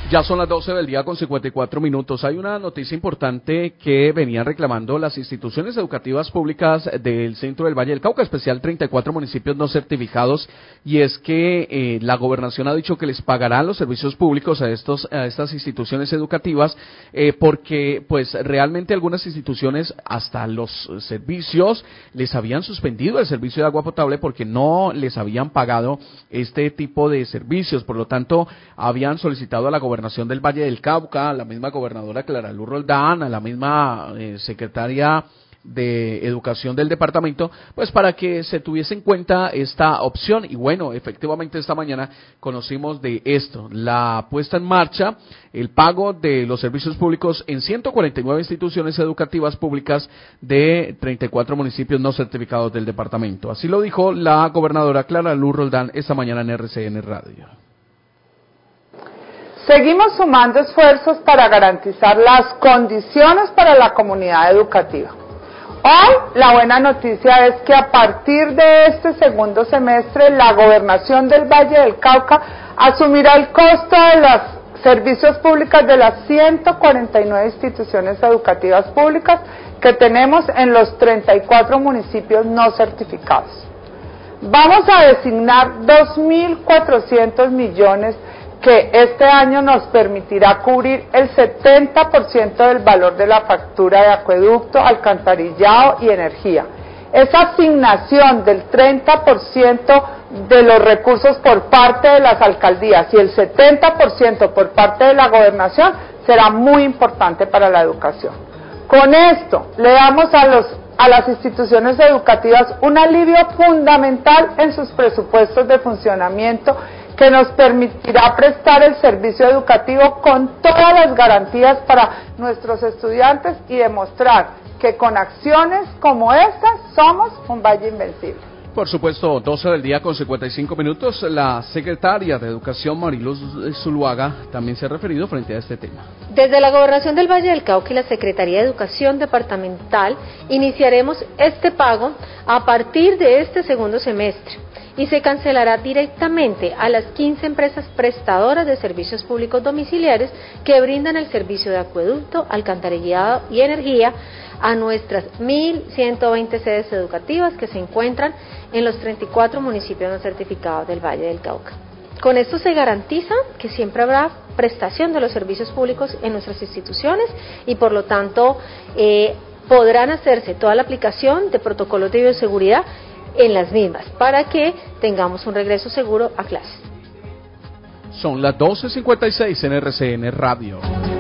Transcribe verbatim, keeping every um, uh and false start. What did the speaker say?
Ya son las doce del día con cincuenta y cuatro minutos. Hay una noticia importante que venían reclamando las instituciones educativas públicas del centro del Valle del Cauca, especial treinta y cuatro municipios no certificados, y es que eh, la gobernación ha dicho que les pagarán los servicios públicos a estos a estas instituciones educativas, eh, porque pues realmente algunas instituciones hasta los servicios les habían suspendido el servicio de agua potable porque no les habían pagado este tipo de servicios. Por lo tanto, habían solicitado a la gobernación Gobernación del Valle del Cauca, a la misma gobernadora Clara Luz Roldán, a la misma eh, secretaria de Educación del departamento, pues para que se tuviese en cuenta esta opción. Y bueno, efectivamente esta mañana conocimos de esto, la puesta en marcha, el pago de los servicios públicos en ciento cuarenta y nueve instituciones educativas públicas de treinta y cuatro municipios no certificados del departamento. Así lo dijo la gobernadora Clara Luz Roldán esta mañana en R C N Radio. Seguimos sumando esfuerzos para garantizar las condiciones para la comunidad educativa. Hoy la buena noticia es que a partir de este segundo semestre la Gobernación del Valle del Cauca asumirá el costo de los servicios públicos de las ciento cuarenta y nueve instituciones educativas públicas que tenemos en los treinta y cuatro municipios no certificados. Vamos a designar dos mil cuatrocientos millones que este año nos permitirá cubrir el setenta por ciento del valor de la factura de acueducto, alcantarillado y energía. Esa asignación del treinta por ciento de los recursos por parte de las alcaldías y el setenta por ciento por parte de la gobernación será muy importante para la educación. Con esto le damos a los a las instituciones educativas un alivio fundamental en sus presupuestos de funcionamiento que nos permitirá prestar el servicio educativo con todas las garantías para nuestros estudiantes y demostrar que con acciones como estas somos un valle invencible. Por supuesto, doce del día con cincuenta y cinco minutos, la secretaria de Educación, Mariluz Zuluaga, también se ha referido frente a este tema. Desde la Gobernación del Valle del Cauca y la Secretaría de Educación Departamental iniciaremos este pago a partir de este segundo semestre y se cancelará directamente a las quince empresas prestadoras de servicios públicos domiciliares que brindan el servicio de acueducto, alcantarillado y energía a nuestras mil ciento veinte sedes educativas que se encuentran en los treinta y cuatro municipios no certificados del Valle del Cauca. Con esto se garantiza que siempre habrá prestación de los servicios públicos en nuestras instituciones y por lo tanto eh, podrán hacerse toda la aplicación de protocolos de bioseguridad en las mismas para que tengamos un regreso seguro a clases. Son las doce cincuenta y seis en R C N Radio.